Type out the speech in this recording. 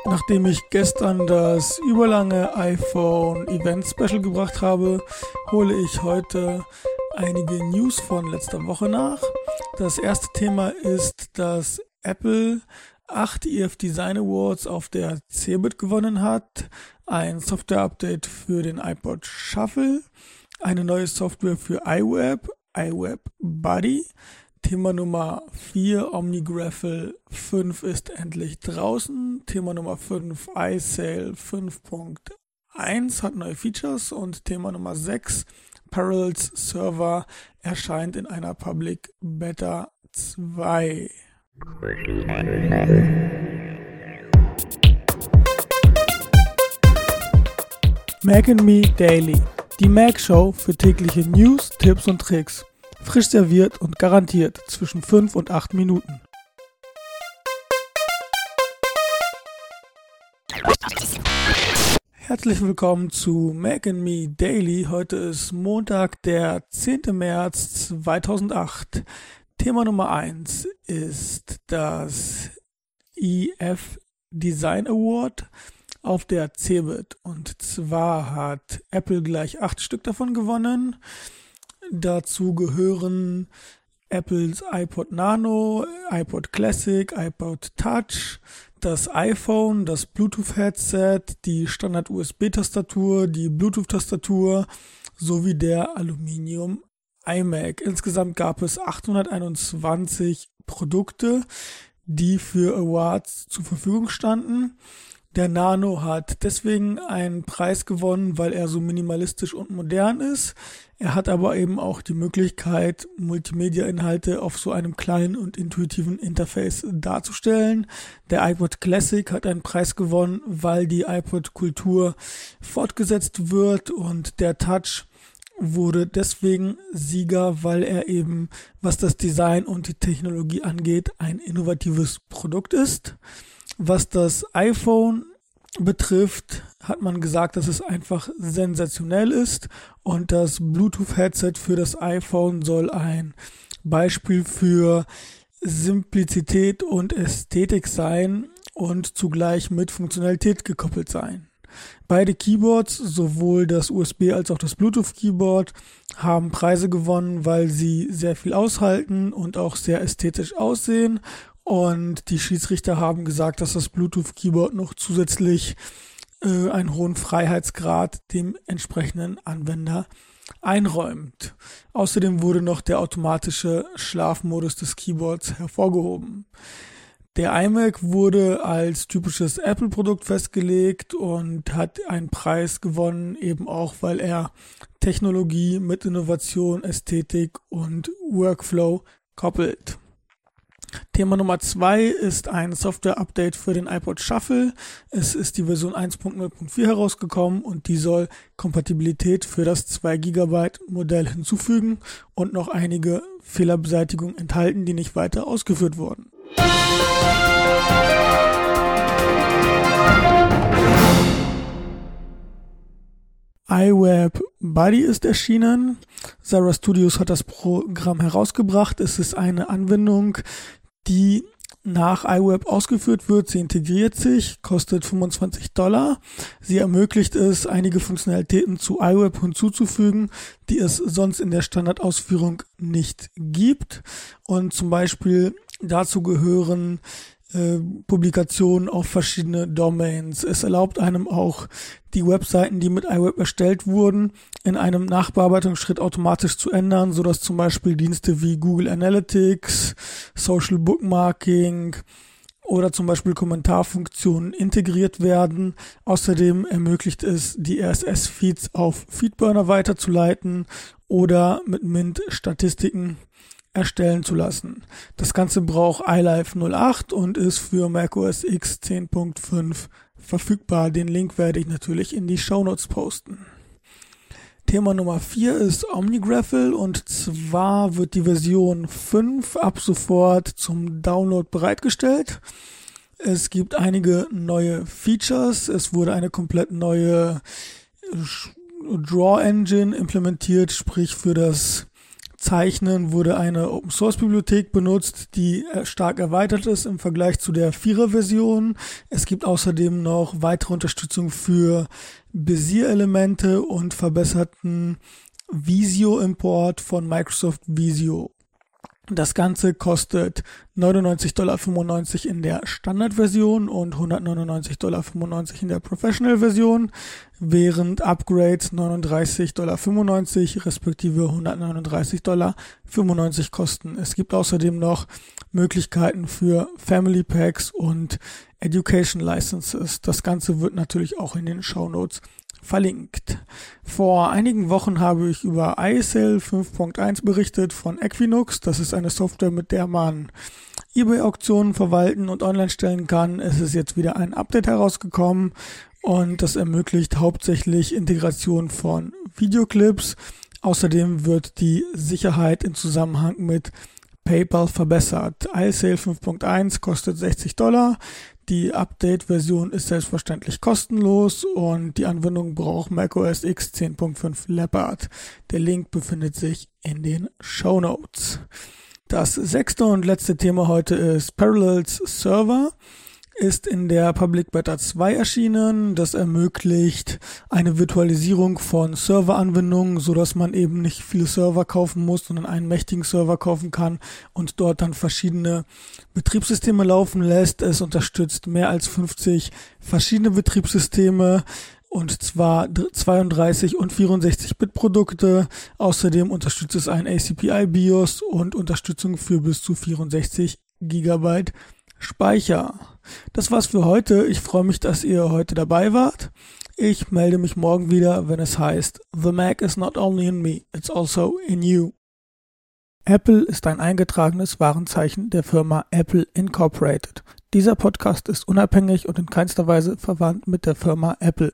Nachdem ich gestern das überlange iPhone Event Special gebracht habe, hole ich heute einige News von letzter Woche nach. Das erste Thema ist, dass Apple 8 EF Design Awards auf der CeBIT gewonnen hat, ein Software-Update für den iPod Shuffle, eine neue Software für iWeb Buddy. Thema Nummer 4, OmniGraffle 5 ist endlich draußen. Thema Nummer 5, iSail 5.1 hat neue Features. Und Thema Nummer 6, Parallels Server erscheint in einer Public Beta 2. Mac and Me Daily, die Mac Show für tägliche News, Tipps und Tricks. Frisch serviert und garantiert zwischen 5 und 8 Minuten. Herzlich willkommen zu Mac and Me Daily. Heute ist Montag, der 10. März 2008. Thema Nummer 1 ist das EF Design Award auf der CeBIT. Und zwar hat Apple gleich 8 Stück davon gewonnen. Dazu gehören Apples iPod Nano, iPod Classic, iPod Touch, das iPhone, das Bluetooth-Headset, die Standard-USB-Tastatur, die Bluetooth-Tastatur sowie der Aluminium iMac. Insgesamt gab es 821 Produkte, die für Awards zur Verfügung standen. Der Nano hat deswegen einen Preis gewonnen, weil er so minimalistisch und modern ist. Er hat aber eben auch die Möglichkeit, Multimedia-Inhalte auf so einem kleinen und intuitiven Interface darzustellen. Der iPod Classic hat einen Preis gewonnen, weil die iPod-Kultur fortgesetzt wird, und der Touch wurde deswegen Sieger, weil er eben, was das Design und die Technologie angeht, ein innovatives Produkt ist. Was das iPhone betrifft, hat man gesagt, dass es einfach sensationell ist, und das Bluetooth-Headset für das iPhone soll ein Beispiel für Simplizität und Ästhetik sein und zugleich mit Funktionalität gekoppelt sein. Beide Keyboards, sowohl das USB als auch das Bluetooth-Keyboard, haben Preise gewonnen, weil sie sehr viel aushalten und auch sehr ästhetisch aussehen. Und die Schiedsrichter haben gesagt, dass das Bluetooth-Keyboard noch zusätzlich einen hohen Freiheitsgrad dem entsprechenden Anwender einräumt. Außerdem wurde noch der automatische Schlafmodus des Keyboards hervorgehoben. Der iMac wurde als typisches Apple-Produkt festgelegt und hat einen Preis gewonnen, eben auch, weil er Technologie mit Innovation, Ästhetik und Workflow koppelt. Thema Nummer 2 ist ein Software-Update für den iPod Shuffle. Es ist die Version 1.0.4 herausgekommen, und die soll Kompatibilität für das 2 GB Modell hinzufügen und noch einige Fehlerbeseitigungen enthalten, die nicht weiter ausgeführt wurden. iWeb Buddy ist erschienen. Zara Studios hat das Programm herausgebracht. Es ist eine Anwendung, die nach iWeb ausgeführt wird. Sie integriert sich, kostet $25. Sie ermöglicht es, einige Funktionalitäten zu iWeb hinzuzufügen, die es sonst in der Standardausführung nicht gibt. Und zum Beispiel dazu gehören Publikationen auf verschiedene Domains. Es erlaubt einem auch, die Webseiten, die mit iWeb erstellt wurden, in einem Nachbearbeitungsschritt automatisch zu ändern, sodass zum Beispiel Dienste wie Google Analytics, Social Bookmarking oder zum Beispiel Kommentarfunktionen integriert werden. Außerdem ermöglicht es, die RSS-Feeds auf Feedburner weiterzuleiten oder mit Mint Statistiken erstellen zu lassen. Das Ganze braucht iLife 08 und ist für macOS X 10.5 verfügbar. Den Link werde ich natürlich in die Shownotes posten. Thema Nummer 4 ist OmniGraffle, und zwar wird die Version 5 ab sofort zum Download bereitgestellt. Es gibt einige neue Features. Es wurde eine komplett neue Draw Engine implementiert, sprich für das Zeichnen wurde eine Open-Source-Bibliothek benutzt, die stark erweitert ist im Vergleich zu der 4er-Version. Es gibt außerdem noch weitere Unterstützung für Bezier-Elemente und verbesserten Visio-Import von Microsoft Visio. Das Ganze kostet $99,95 in der Standardversion und $199,95 in der Professional-Version, während Upgrades $39,95 respektive $139,95 kosten. Es gibt außerdem noch Möglichkeiten für Family Packs und Education Licenses. Das Ganze wird natürlich auch in den Shownotes verlinkt. Vor einigen Wochen habe ich über ISL 5.1 berichtet von Equinox. Das ist eine Software, mit der man eBay-Auktionen verwalten und online stellen kann. Es ist jetzt wieder ein Update herausgekommen und das ermöglicht hauptsächlich Integration von Videoclips. Außerdem wird die Sicherheit im Zusammenhang mit PayPal verbessert. iSale 5.1 kostet $60. Die Update-Version ist selbstverständlich kostenlos und die Anwendung braucht macOS X 10.5 Leopard. Der Link befindet sich in den Shownotes. Das 6. und letzte Thema heute ist Parallels Server. Ist in der Public Beta 2 erschienen. Das ermöglicht eine Virtualisierung von Serveranwendungen, so dass man eben nicht viele Server kaufen muss, sondern einen mächtigen Server kaufen kann und dort dann verschiedene Betriebssysteme laufen lässt. Es unterstützt mehr als 50 verschiedene Betriebssysteme, und zwar 32 und 64-Bit Produkte. Außerdem unterstützt es ein ACPI BIOS und Unterstützung für bis zu 64 GB Speicher. Das war's für heute. Ich freue mich, dass ihr heute dabei wart. Ich melde mich morgen wieder, wenn es heißt The Mac is not only in me, it's also in you. Apple ist ein eingetragenes Warenzeichen der Firma Apple Incorporated. Dieser Podcast ist unabhängig und in keinster Weise verwandt mit der Firma Apple.